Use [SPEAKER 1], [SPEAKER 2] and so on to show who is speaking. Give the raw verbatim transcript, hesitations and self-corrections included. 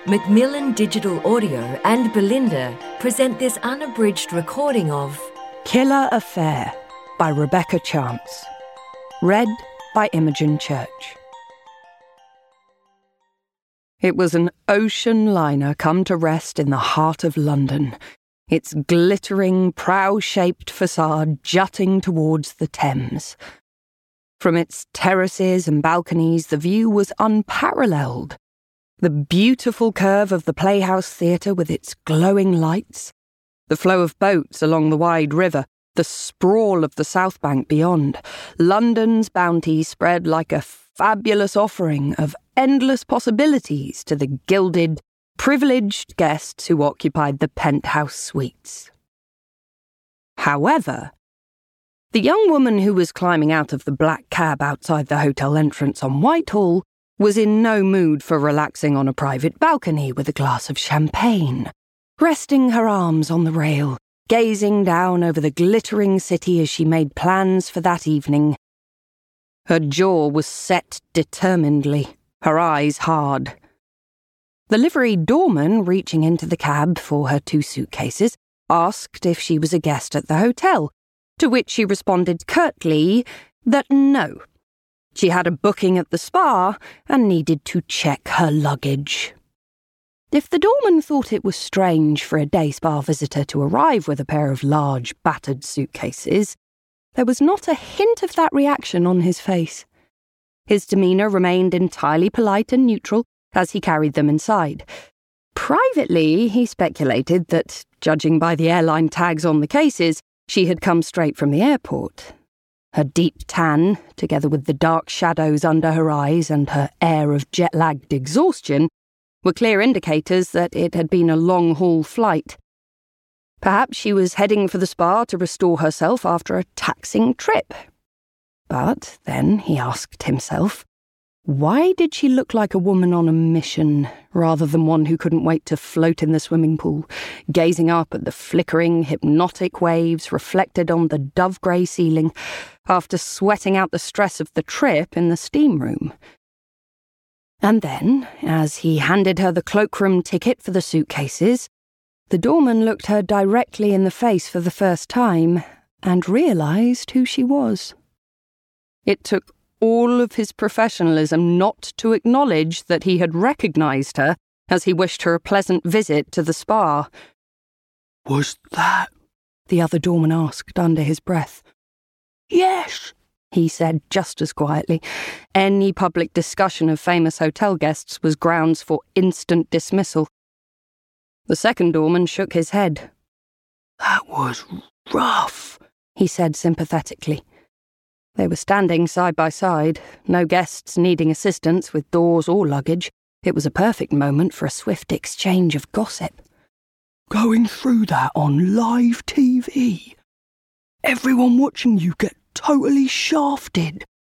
[SPEAKER 1] Macmillan Digital Audio and Belinda present this unabridged recording of
[SPEAKER 2] Killer Affair by Rebecca Chance. Read by Imogen Church. It was an ocean liner come to rest in the heart of London, its glittering, prow-shaped facade jutting towards the Thames. From its terraces and balconies, the view was unparalleled. The beautiful curve of the Playhouse Theatre with its glowing lights, the flow of boats along the wide river, the sprawl of the South Bank beyond. London's bounty spread like a fabulous offering of endless possibilities to the gilded, privileged guests who occupied the penthouse suites. However, the young woman who was climbing out of the black cab outside the hotel entrance on Whitehall was in no mood for relaxing on a private balcony with a glass of champagne, resting her arms on the rail, gazing down over the glittering city as she made plans for that evening. Her jaw was set determinedly, her eyes hard. The liveried doorman, reaching into the cab for her two suitcases, asked if she was a guest at the hotel, to which she responded curtly that no. She had a booking at the spa and needed to check her luggage. If the doorman thought it was strange for a day spa visitor to arrive with a pair of large, battered suitcases, there was not a hint of that reaction on his face. His demeanour remained entirely polite and neutral as he carried them inside. Privately, he speculated that, judging by the airline tags on the cases, she had come straight from the airport. Her deep tan, together with the dark shadows under her eyes and her air of jet-lagged exhaustion, were clear indicators that it had been a long-haul flight. Perhaps she was heading for the spa to restore herself after a taxing trip. But then he asked himself, why did she look like a woman on a mission rather than one who couldn't wait to float in the swimming pool, gazing up at the flickering, hypnotic waves reflected on the dove-grey ceiling after sweating out the stress of the trip in the steam room? And then, as he handed her the cloakroom ticket for the suitcases, the doorman looked her directly in the face for the first time and realised who she was. It took all of his professionalism not to acknowledge that he had recognised her as he wished her a pleasant visit to the spa.
[SPEAKER 3] "Was that?"
[SPEAKER 2] the other doorman asked under his breath.
[SPEAKER 3] "Yes,"
[SPEAKER 2] he said just as quietly. Any public discussion of famous hotel guests was grounds for instant dismissal. The second doorman shook his head.
[SPEAKER 3] "That was rough,"
[SPEAKER 2] he said sympathetically. They were standing side by side, no guests needing assistance with doors or luggage. It was a perfect moment for a swift exchange of gossip.
[SPEAKER 3] "Going through that on live T V. Everyone watching you get totally shafted."